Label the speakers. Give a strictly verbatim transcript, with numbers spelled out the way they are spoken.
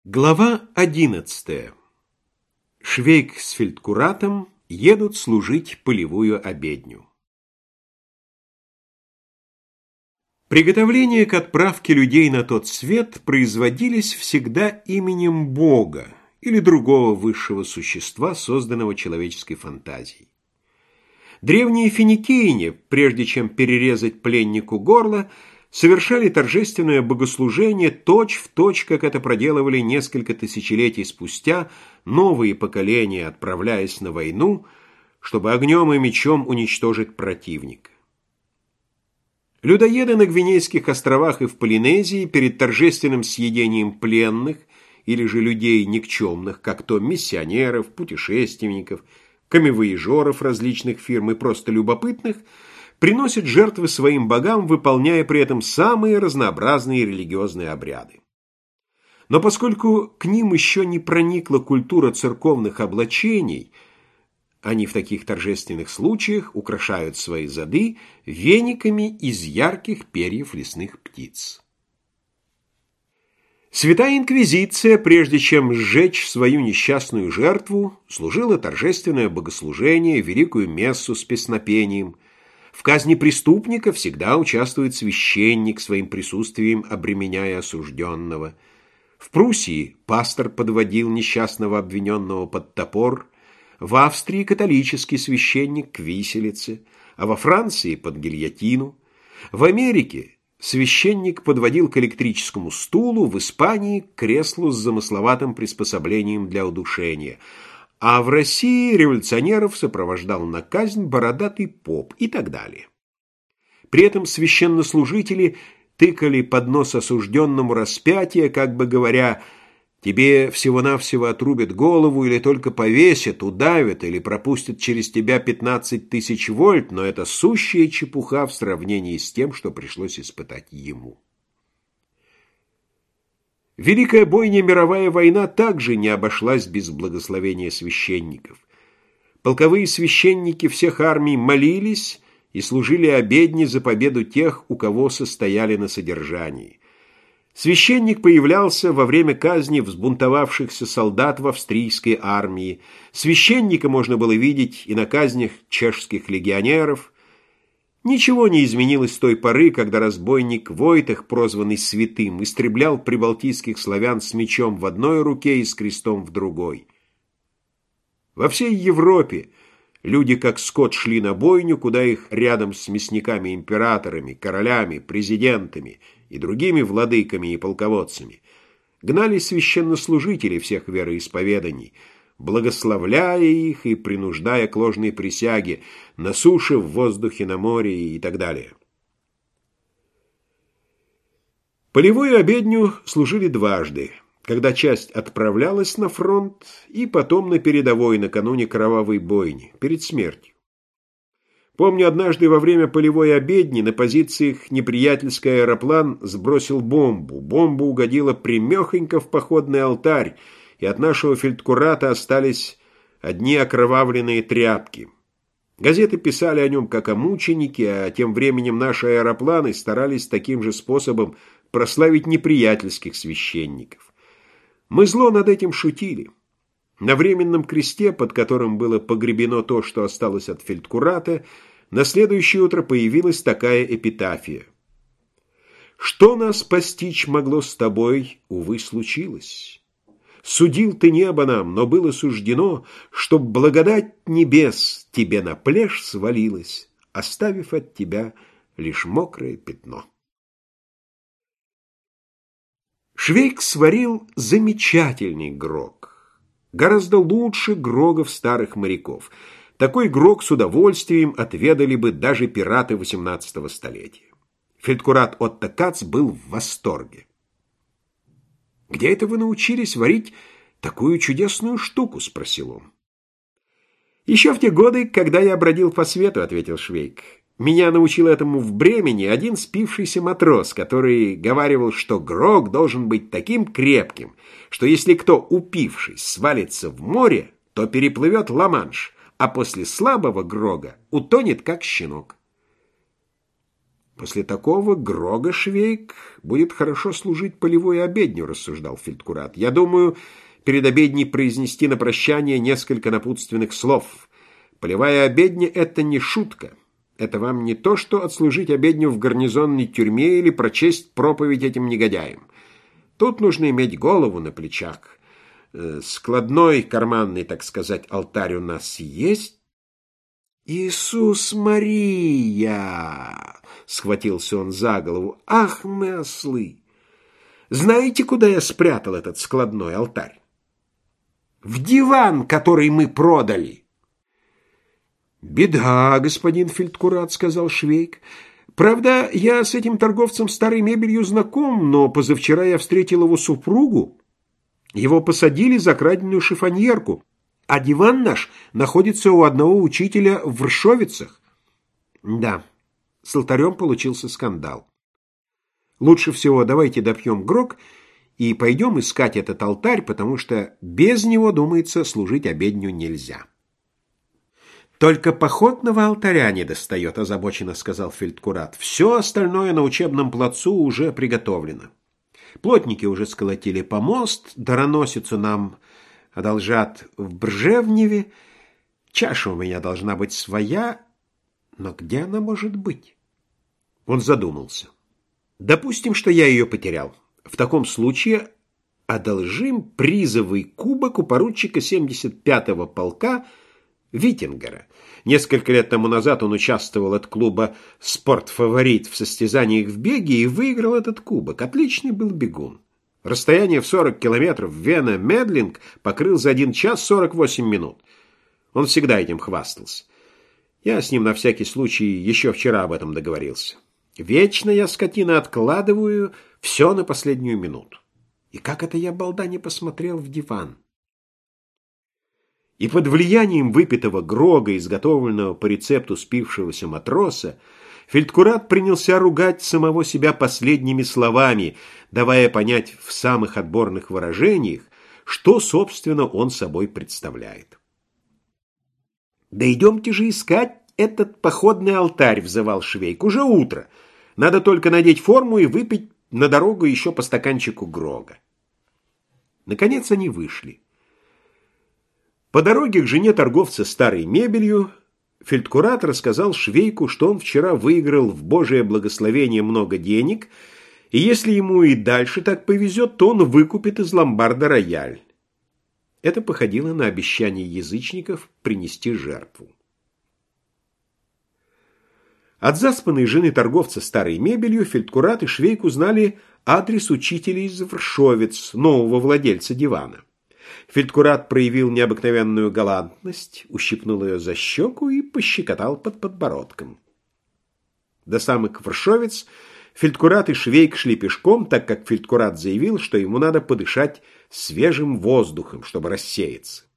Speaker 1: Глава одиннадцатая. Швейк с фельдкуратом едут служить полевую обедню. Приготовления к отправке людей на тот свет производились всегда именем Бога или другого высшего существа, созданного человеческой фантазией. Древние финикийне, прежде чем перерезать пленнику горло, совершали торжественное богослужение точь-в-точь, как это проделывали несколько тысячелетий спустя новые поколения, отправляясь на войну, чтобы огнем и мечом уничтожить противника. Людоеды на Гвинейских островах и в Полинезии перед торжественным съедением пленных или же людей никчемных, как то миссионеров, путешественников, камевояжеров различных фирм и просто любопытных, приносят жертвы своим богам, выполняя при этом самые разнообразные религиозные обряды. Но поскольку к ним еще не проникла культура церковных облачений, они в таких торжественных случаях украшают свои зады вениками из ярких перьев лесных птиц. Святая Инквизиция, прежде чем сжечь свою несчастную жертву, служила торжественное богослужение, великую мессу с песнопением. В казни преступника всегда участвует священник, своим присутствием обременяя осужденного. В Пруссии пастор подводил несчастного обвиненного под топор, в Австрии католический священник к виселице, а во Франции под гильотину. В Америке священник подводил к электрическому стулу, в Испании к креслу с замысловатым приспособлением для удушения, а в России революционеров сопровождал на казнь бородатый поп и так далее. При этом священнослужители тыкали под нос осужденному распятие, как бы говоря: «Тебе всего-навсего отрубят голову или только повесят, удавят или пропустят через тебя пятнадцать тысяч вольт, но это сущая чепуха в сравнении с тем, что пришлось испытать ему». Великая бойня мировая война также не обошлась без благословения священников. Полковые священники всех армий молились и служили обедни за победу тех, у кого состояли на содержании. Священник появлялся во время казни взбунтовавшихся солдат в австрийской армии. Священника можно было видеть и на казнях чешских легионеров. Ничего не изменилось с той поры, когда разбойник Войтах, прозванный Святым, истреблял прибалтийских славян с мечом в одной руке и с крестом в другой. Во всей Европе люди как скот шли на бойню, куда их рядом с мясниками-императорами, королями, президентами и другими владыками и полководцами гнали священнослужители всех вероисповеданий, благословляя их и принуждая к ложной присяге на суше, в воздухе, на море и так далее. Полевую обедню служили дважды, когда часть отправлялась на фронт и потом на передовой накануне кровавой бойни, перед смертью. Помню, однажды во время полевой обедни на позициях неприятельский аэроплан сбросил бомбу. Бомба угодила прямехонько в походный алтарь, и от нашего фельдкурата остались одни окровавленные тряпки. Газеты писали о нем как о мученике, а тем временем наши аэропланы старались таким же способом прославить неприятельских священников. Мы зло над этим шутили. На временном кресте, под которым было погребено то, что осталось от фельдкурата, на следующее утро появилась такая эпитафия: «Что нас постичь могло с тобой, увы, случилось. Судил ты небо нам, но было суждено, чтоб благодать небес тебе на плешь свалилась, оставив от тебя лишь мокрое пятно». Швейк сварил замечательный грог, гораздо лучше грогов старых моряков. Такой грог с удовольствием отведали бы даже пираты восемнадцатого столетия. Фельдкурат Отто Кац был в восторге. «Где это вы научились варить такую чудесную штуку?» — спросил он. «Еще в те годы, когда я бродил по свету», — ответил Швейк. «Меня научил этому в Бремени один спившийся матрос, который говаривал, что грог должен быть таким крепким, что если кто, упившись, свалится в море, то переплывет Ла-Манш, а после слабого грога утонет, как щенок». После такого Грога Швейк будет хорошо служить полевую обедню, рассуждал фельдкурат. Я думаю, перед обедней произнести на прощание несколько напутственных слов. Полевая обедня — это не шутка. Это вам не то, что отслужить обедню в гарнизонной тюрьме или прочесть проповедь этим негодяям. Тут нужно иметь голову на плечах. Складной, карманный, так сказать, алтарь у нас есть. «Иисус Мария!» — схватился он за голову. «Ах, мы ослы! Знаете, куда я спрятал этот складной алтарь? В диван, который мы продали!» «Беда, господин фельдкурат», — сказал Швейк. «Правда, я с этим торговцем старой мебелью знаком, но позавчера я встретил его супругу. Его посадили за краденую шифоньерку. А диван наш находится у одного учителя в Ршовицах». Да, с алтарем получился скандал. Лучше всего давайте допьем грог и пойдем искать этот алтарь, потому что без него, думается, служить обедню нельзя. «Только походного алтаря не достает», — озабоченно сказал фельдкурат. «Все остальное на учебном плацу уже приготовлено. Плотники уже сколотили помост, дароносицу нам одолжат в Бржевневе. Чаша у меня должна быть своя, но где она может быть?» Он задумался. «Допустим, что я ее потерял. В таком случае одолжим призовый кубок у поручика семьдесят пятого полка Виттингера. Несколько лет тому назад он участвовал от клуба «Спортфаворит» в состязаниях в беге и выиграл этот кубок. Отличный был бегун. Расстояние в сорок километров Вена-Медлинг покрыл за один час сорок восемь минут. Он всегда этим хвастался. Я с ним на всякий случай еще вчера об этом договорился. Вечно я, скотина, откладываю все на последнюю минуту. И как это я, балда, не посмотрел в диван? И под влиянием выпитого грога, изготовленного по рецепту спившегося матроса, фельдкурат принялся ругать самого себя последними словами, давая понять в самых отборных выражениях, что, собственно, он собой представляет. «Да идемте же искать этот походный алтарь», — взывал Швейк. «Уже утро. Надо только надеть форму и выпить на дорогу еще по стаканчику грога». Наконец они вышли. По дороге к жене торговца старой мебелью фельдкурат рассказал Швейку, что он вчера выиграл в Божие благословение много денег, и если ему и дальше так повезет, то он выкупит из ломбарда рояль. Это походило на обещание язычников принести жертву. От заспанной жены торговца старой мебелью фельдкурат и Швейк узнали адрес учителя из Вршовец, нового владельца дивана. Фельдкурат проявил необыкновенную галантность, ущипнул ее за щеку и пощекотал под подбородком. До самых Вршовец фельдкурат и Швейк шли пешком, так как фельдкурат заявил, что ему надо подышать свежим воздухом, чтобы рассеяться.